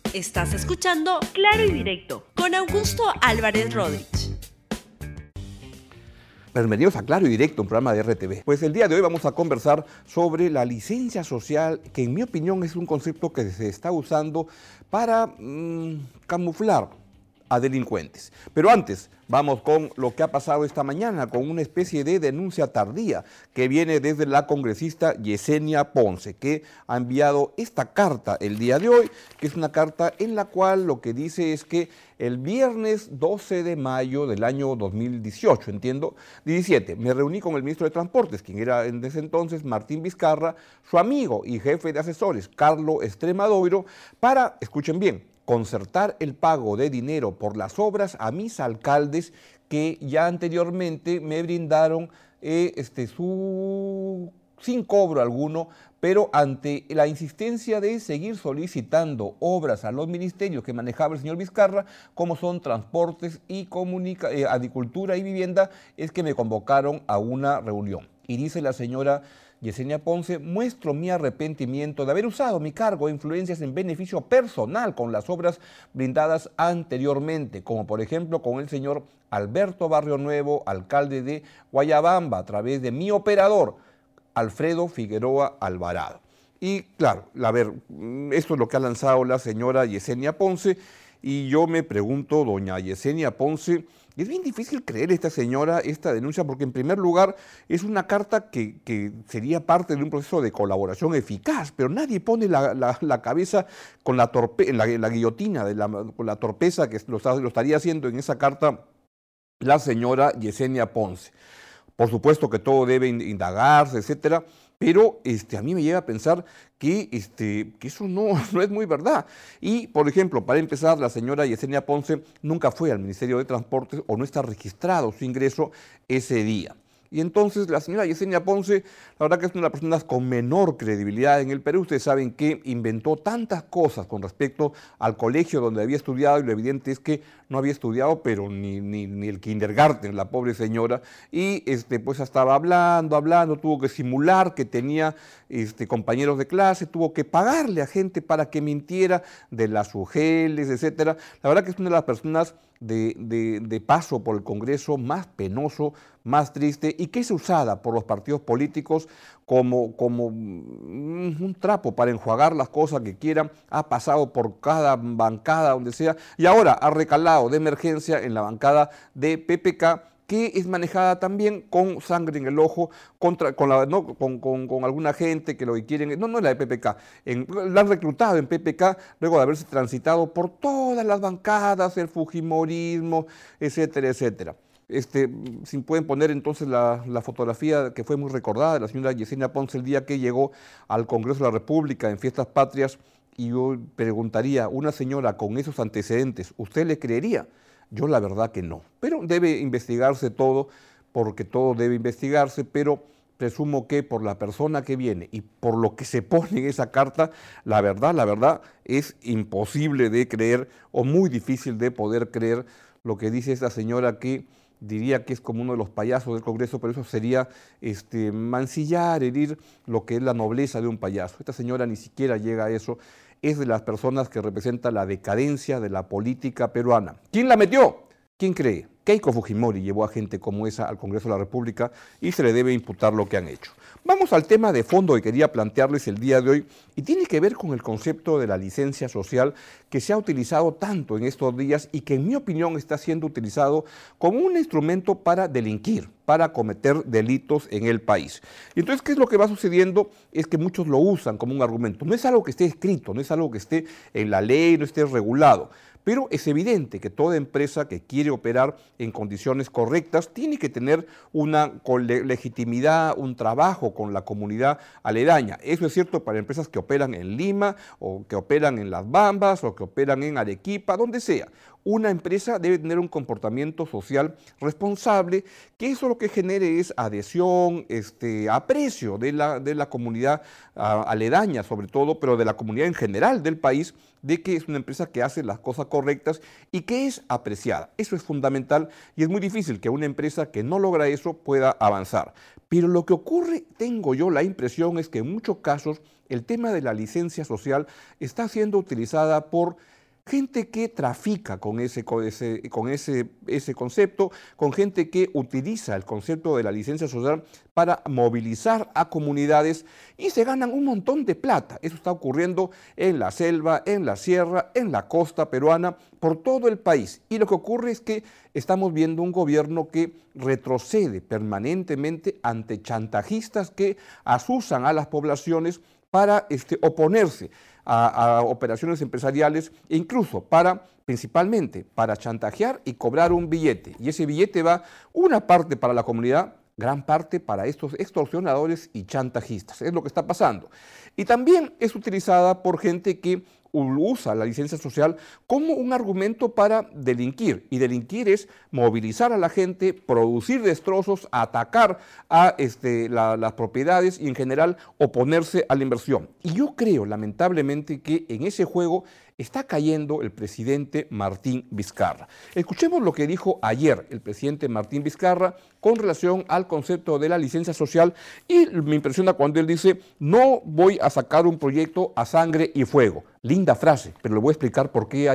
Estás escuchando Claro y Directo con Augusto Álvarez Rodríguez. Bienvenidos a Claro y Directo, un programa de RTV. Pues el día de hoy vamos a conversar sobre la licencia social, que en mi opinión es un concepto que se está usando para camuflar a delincuentes. Pero antes, vamos con lo que ha pasado esta mañana, con una especie de denuncia tardía que viene desde la congresista Yesenia Ponce, que ha enviado esta carta el día de hoy, que es una carta en la cual lo que dice es que el viernes 12 de mayo del año 2018, 17, me reuní con el ministro de Transportes, quien era en ese entonces Martín Vizcarra, su amigo y jefe de asesores, Carlos Extremadoiro, para, escuchen bien, concertar el pago de dinero por las obras a mis alcaldes que ya anteriormente me brindaron sin cobro alguno, pero ante la insistencia de seguir solicitando obras a los ministerios que manejaba el señor Vizcarra, como son transportes y agricultura y vivienda, es que me convocaron a una reunión. Y dice la señora Yesenia Ponce: muestro mi arrepentimiento de haber usado mi cargo e influencias en beneficio personal con las obras brindadas anteriormente, como por ejemplo con el señor Alberto Barrio Nuevo, alcalde de Guayabamba, a través de mi operador, Alfredo Figueroa Alvarado. Y claro, a ver, esto es lo que ha lanzado la señora Yesenia Ponce, y yo me pregunto, doña Yesenia Ponce, es bien difícil creer esta señora esta denuncia, porque en primer lugar es una carta que sería parte de un proceso de colaboración eficaz, pero nadie pone la cabeza con la guillotina, con la torpeza que lo estaría haciendo en esa carta la señora Yesenia Ponce. Por supuesto que todo debe indagarse, etcétera, pero a mí me llega a pensar que eso no es muy verdad. Y, por ejemplo, para empezar, la señora Yesenia Ponce nunca fue al Ministerio de Transportes o no está registrado su ingreso ese día. Y entonces la señora Yesenia Ponce, la verdad que es una de las personas con menor credibilidad en el Perú. Ustedes saben que inventó tantas cosas con respecto al colegio donde había estudiado, y lo evidente es que no había estudiado, pero ni el kindergarten, la pobre señora. Y pues estaba hablando, tuvo que simular que tenía compañeros de clase, tuvo que pagarle a gente para que mintiera de las UGELs, etcétera. La verdad que es una de las personas de paso por el Congreso más penoso, más triste, y que es usada por los partidos políticos como un trapo para enjuagar las cosas que quieran. Ha pasado por cada bancada donde sea, y ahora ha recalado de emergencia en la bancada de PPK, que es manejada también con sangre en el ojo, con alguna gente que lo que quieren, no es la de PPK, la han reclutado en PPK luego de haberse transitado por todas las bancadas, el fujimorismo, etcétera, etcétera. Si pueden poner entonces la fotografía que fue muy recordada de la señora Yesenia Ponce el día que llegó al Congreso de la República en Fiestas Patrias, y yo preguntaría, una señora con esos antecedentes, ¿usted le creería? Yo la verdad que no, pero debe investigarse todo, porque todo debe investigarse, pero presumo que por la persona que viene y por lo que se pone en esa carta, la verdad es imposible de creer, o muy difícil de poder creer lo que dice esta señora, que diría que es como uno de los payasos del Congreso, pero eso sería mancillar, herir lo que es la nobleza de un payaso. Esta señora ni siquiera llega a eso. Es de las personas que representa la decadencia de la política peruana. ¿Quién la metió? ¿Quién cree? Keiko Fujimori llevó a gente como esa al Congreso de la República, y se le debe imputar lo que han hecho. Vamos al tema de fondo que quería plantearles el día de hoy, y tiene que ver con el concepto de la licencia social, que se ha utilizado tanto en estos días y que en mi opinión está siendo utilizado como un instrumento para delinquir, para cometer delitos en el país. Y entonces, ¿qué es lo que va sucediendo? Es que muchos lo usan como un argumento. No es algo que esté escrito, no es algo que esté en la ley, no esté regulado. Pero es evidente que toda empresa que quiere operar en condiciones correctas tiene que tener una legitimidad, un trabajo con la comunidad aledaña. Eso es cierto para empresas que operan en Lima, o que operan en Las Bambas, o que operan en Arequipa, donde sea. Una empresa debe tener un comportamiento social responsable, que eso lo que genere es adhesión, aprecio de la comunidad aledaña sobre todo, pero de la comunidad en general del país, de que es una empresa que hace las cosas correctas y que es apreciada. Eso es fundamental, y es muy difícil que una empresa que no logra eso pueda avanzar. Pero lo que ocurre, tengo yo la impresión, es que en muchos casos el tema de la licencia social está siendo utilizada por gente que trafica con ese concepto, con gente que utiliza el concepto de la licencia social para movilizar a comunidades y se ganan un montón de plata. Eso está ocurriendo en la selva, en la sierra, en la costa peruana, por todo el país. Y lo que ocurre es que estamos viendo un gobierno que retrocede permanentemente ante chantajistas que asusan a las poblaciones para oponerse a operaciones empresariales e incluso principalmente para chantajear y cobrar un billete. Y ese billete va una parte para la comunidad, gran parte para estos extorsionadores y chantajistas. Es lo que está pasando. Y también es utilizada por gente que usa la licencia social como un argumento para delinquir. Y delinquir es movilizar a la gente, producir destrozos, atacar a las propiedades y en general oponerse a la inversión. Y yo creo, lamentablemente, que en ese juego está cayendo el presidente Martín Vizcarra. Escuchemos lo que dijo ayer el presidente Martín Vizcarra con relación al concepto de la licencia social y me impresiona cuando él dice: no voy a sacar un proyecto a sangre y fuego. Linda frase, pero le voy a explicar por qué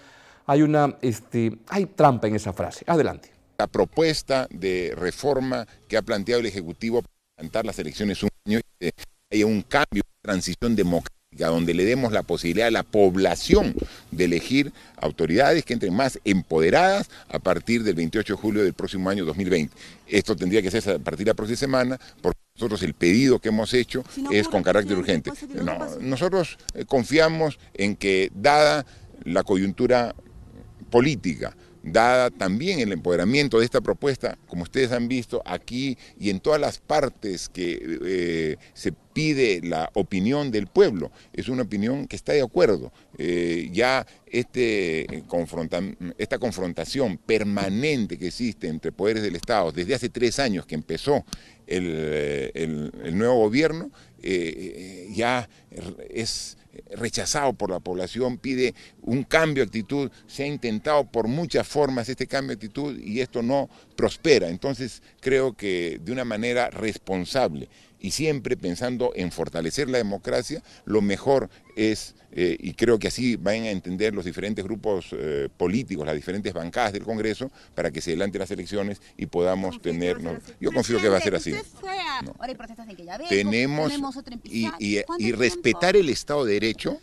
hay trampa en esa frase. Adelante. La propuesta de reforma que ha planteado el Ejecutivo para adelantar las elecciones un año, haya un cambio, una transición democrática, donde le demos la posibilidad a la población de elegir autoridades que entren más empoderadas a partir del 28 de julio del próximo año 2020. Esto tendría que ser a partir de la próxima semana, porque nosotros el pedido que hemos hecho es con carácter urgente. Nosotros confiamos en que, dada la coyuntura política, dada también el empoderamiento de esta propuesta, como ustedes han visto aquí y en todas las partes que se pide la opinión del pueblo, es una opinión que está de acuerdo. Ya esta confrontación permanente que existe entre poderes del Estado desde hace 3 años que empezó el nuevo gobierno, ya es rechazado por la población, pide un cambio de actitud. Se ha intentado por muchas formas este cambio de actitud y esto no prospera. Entonces creo que de una manera responsable y siempre pensando en fortalecer la democracia, lo mejor es, y creo que así van a entender los diferentes grupos políticos, las diferentes bancadas del Congreso, para que se adelante las elecciones y podamos tener... yo confío que va a ser así. No. Ahora hay protestas de que ya tenemos y respetar el Estado de Derecho,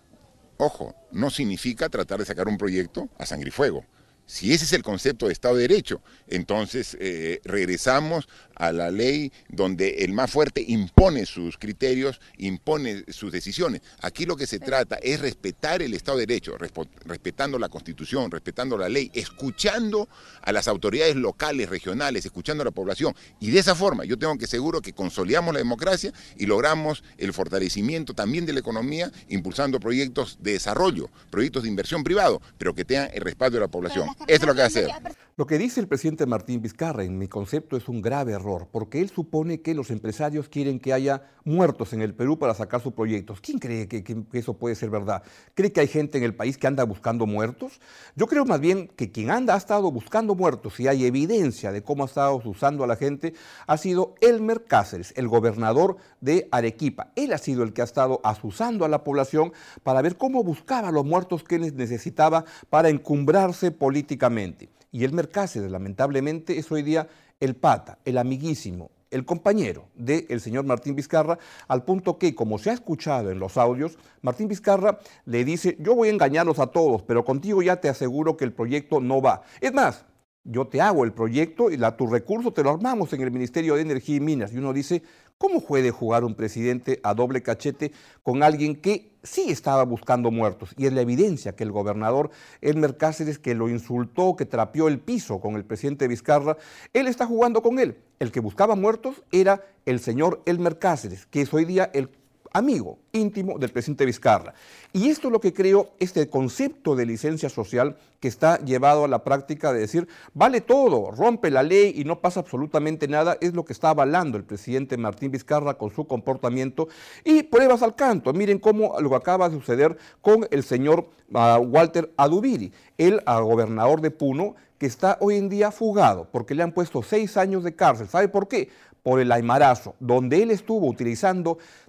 ojo, no significa tratar de sacar un proyecto a sangre y fuego. Si ese es el concepto de Estado de Derecho, entonces regresamos a la ley donde el más fuerte impone sus criterios, impone sus decisiones. Aquí lo que se trata es respetar el Estado de Derecho, respetando la Constitución, respetando la ley, escuchando a las autoridades locales, regionales, escuchando a la población. Y de esa forma yo tengo que seguro que consolidamos la democracia y logramos el fortalecimiento también de la economía, impulsando proyectos de desarrollo, proyectos de inversión privado, pero que tengan el respaldo de la población. Esto es lo que va a hacer. Lo que dice el presidente Martín Vizcarra, en mi concepto, es un grave error, porque él supone que los empresarios quieren que haya muertos en el Perú para sacar sus proyectos. ¿Quién cree que eso puede ser verdad? ¿Cree que hay gente en el país que anda buscando muertos? Yo creo más bien que quien ha estado buscando muertos, y hay evidencia de cómo ha estado usando a la gente, ha sido Elmer Cáceres, el gobernador de Arequipa. Él ha sido el que ha estado asusando a la población para ver cómo buscaba los muertos que necesitaba para encumbrarse políticamente. Y Elmer Cáceres, lamentablemente, es hoy día el pata, el amiguísimo, el compañero del señor Martín Vizcarra, al punto que, como se ha escuchado en los audios, Martín Vizcarra le dice: yo voy a engañarlos a todos, pero contigo ya te aseguro que el proyecto no va. Es más, yo te hago el proyecto y tu recurso te lo armamos en el Ministerio de Energía y Minas. Y uno dice: ¿cómo puede jugar un presidente a doble cachete con alguien que sí estaba buscando muertos? Y es la evidencia que el gobernador Elmer Cáceres, que lo insultó, que trapeó el piso con el presidente Vizcarra, él está jugando con él. El que buscaba muertos era el señor Elmer Cáceres, que es hoy día el amigo íntimo del presidente Vizcarra. Y esto es lo que creo, este concepto de licencia social que está llevado a la práctica de decir: vale todo, rompe la ley y no pasa absolutamente nada, es lo que está avalando el presidente Martín Vizcarra con su comportamiento. Y pruebas al canto, miren cómo lo que acaba de suceder con el señor Walter Adubiri, el gobernador de Puno, que está hoy en día fugado porque le han puesto 6 años de cárcel. ¿Sabe por qué? Por el aymarazo, donde él estuvo utilizando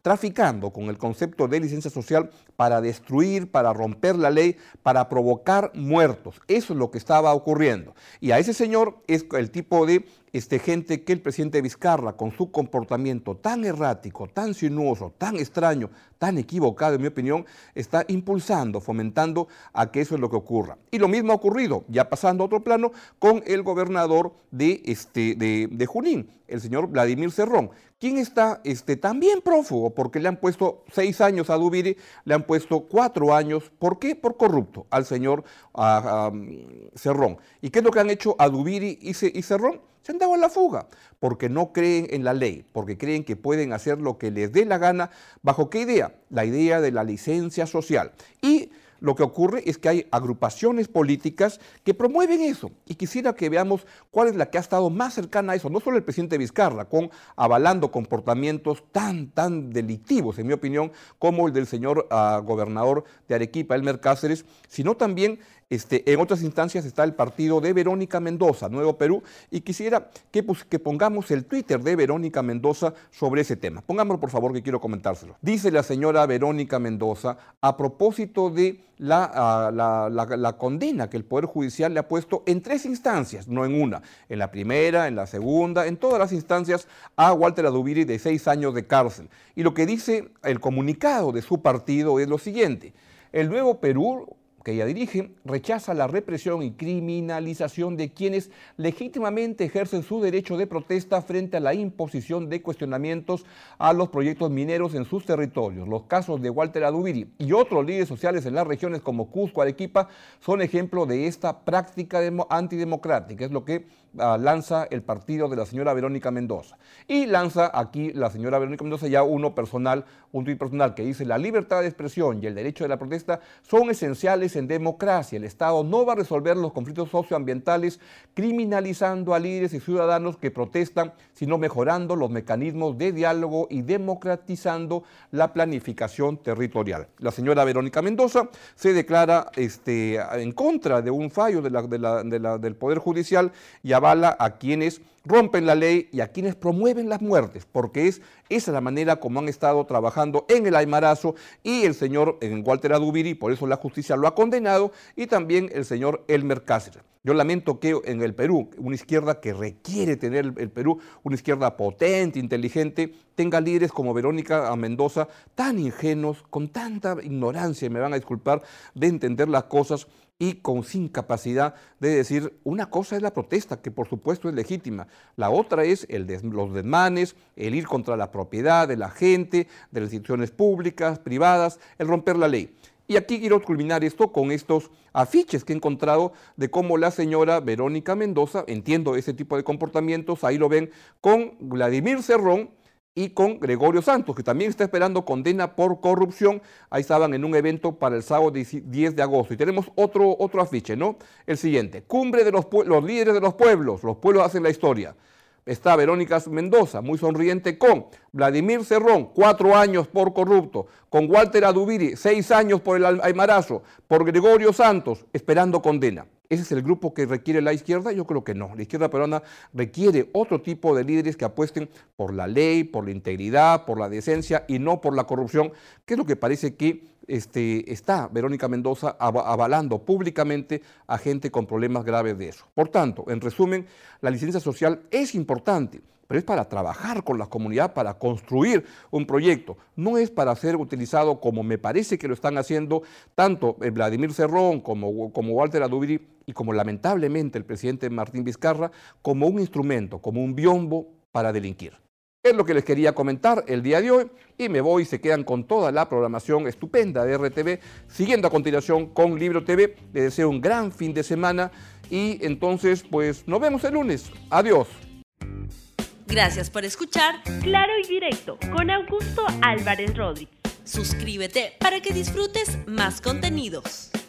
traficando con el concepto de licencia social para destruir, para romper la ley, para provocar muertos. Eso es lo que estaba ocurriendo. Y a ese señor es el tipo de gente que el presidente Vizcarra, con su comportamiento tan errático, tan sinuoso, tan extraño, tan equivocado, en mi opinión, está impulsando, fomentando a que eso es lo que ocurra. Y lo mismo ha ocurrido, ya pasando a otro plano, con el gobernador de Junín, el señor Vladimir Cerrón, quien está también prófugo, porque le han puesto 6 años a Dubiri, le han puesto 4 años. ¿Por qué? Por corrupto al señor Cerrón. ¿Y qué es lo que han hecho a Dubiri y Cerrón? Se han dado a la fuga, porque no creen en la ley, porque creen que pueden hacer lo que les dé la gana. ¿Bajo qué idea? La idea de la licencia social. Y lo que ocurre es que hay agrupaciones políticas que promueven eso. Y quisiera que veamos cuál es la que ha estado más cercana a eso. No solo el presidente Vizcarra, avalando comportamientos tan delictivos, en mi opinión, como el del señor gobernador de Arequipa, Elmer Cáceres, sino también en otras instancias está el partido de Verónica Mendoza, Nuevo Perú, y quisiera que pongamos el Twitter de Verónica Mendoza sobre ese tema. Pongámoslo, por favor, que quiero comentárselo. Dice la señora Verónica Mendoza, a propósito de la condena que el Poder Judicial le ha puesto en 3 instancias, no en una, en la primera, en la segunda, en todas las instancias, a Walter Adubiri de 6 años de cárcel. Y lo que dice el comunicado de su partido es lo siguiente: el Nuevo Perú, que ella dirige, rechaza la represión y criminalización de quienes legítimamente ejercen su derecho de protesta frente a la imposición de cuestionamientos a los proyectos mineros en sus territorios. Los casos de Walter Adubiri y otros líderes sociales en las regiones como Cusco, Arequipa, son ejemplo de esta práctica antidemocrática. Es lo que lanza el partido de la señora Verónica Mendoza. Y lanza aquí la señora Verónica Mendoza ya un tuit personal que dice: la libertad de expresión y el derecho de la protesta son esenciales en democracia. El Estado no va a resolver los conflictos socioambientales criminalizando a líderes y ciudadanos que protestan, sino mejorando los mecanismos de diálogo y democratizando la planificación territorial. La señora Verónica Mendoza se declara en contra de un fallo del Poder Judicial y avala a quienes rompen la ley y a quienes promueven las muertes, porque esa es la manera como han estado trabajando en el Aymarazo y el señor Walter Adubiri, por eso la justicia lo ha condenado, y también el señor Elmer Cáceres. Yo lamento que en el Perú, una izquierda que requiere tener el Perú, una izquierda potente, inteligente, tenga líderes como Verónica Mendoza tan ingenuos, con tanta ignorancia, me van a disculpar, de entender las cosas, y sin capacidad de decir: una cosa es la protesta, que por supuesto es legítima, la otra es los desmanes, el ir contra la propiedad de la gente, de las instituciones públicas, privadas, el romper la ley. Y aquí quiero culminar esto con estos afiches que he encontrado de cómo la señora Verónica Mendoza, entiendo ese tipo de comportamientos, ahí lo ven, con Vladimir Cerrón y con Gregorio Santos, que también está esperando condena por corrupción. Ahí estaban en un evento para el sábado 10 de agosto. Y tenemos otro afiche, ¿no? El siguiente: cumbre de los líderes de los pueblos hacen la historia. Está Verónica Mendoza, muy sonriente, con Vladimir Cerrón, 4 años por corrupto, con Walter Adubiri, 6 años por el Aymarazo, por Gregorio Santos, esperando condena. ¿Ese es el grupo que requiere la izquierda? Yo creo que no. La izquierda peruana requiere otro tipo de líderes que apuesten por la ley, por la integridad, por la decencia y no por la corrupción, que es lo que parece que está Verónica Mendoza avalando públicamente a gente con problemas graves de eso. Por tanto, en resumen, la licencia social es importante, pero es para trabajar con la comunidad, para construir un proyecto. No es para ser utilizado, como me parece que lo están haciendo tanto Vladimir Cerrón como Walter Adubiri y como lamentablemente el presidente Martín Vizcarra, como un instrumento, como un biombo para delinquir. Es lo que les quería comentar el día de hoy y me voy. Se quedan con toda la programación estupenda de RTV, siguiendo a continuación con Libro TV. Les deseo un gran fin de semana y entonces pues nos vemos el lunes. Adiós. Gracias por escuchar Claro y Directo con Augusto Álvarez Rodríguez. Suscríbete para que disfrutes más contenidos.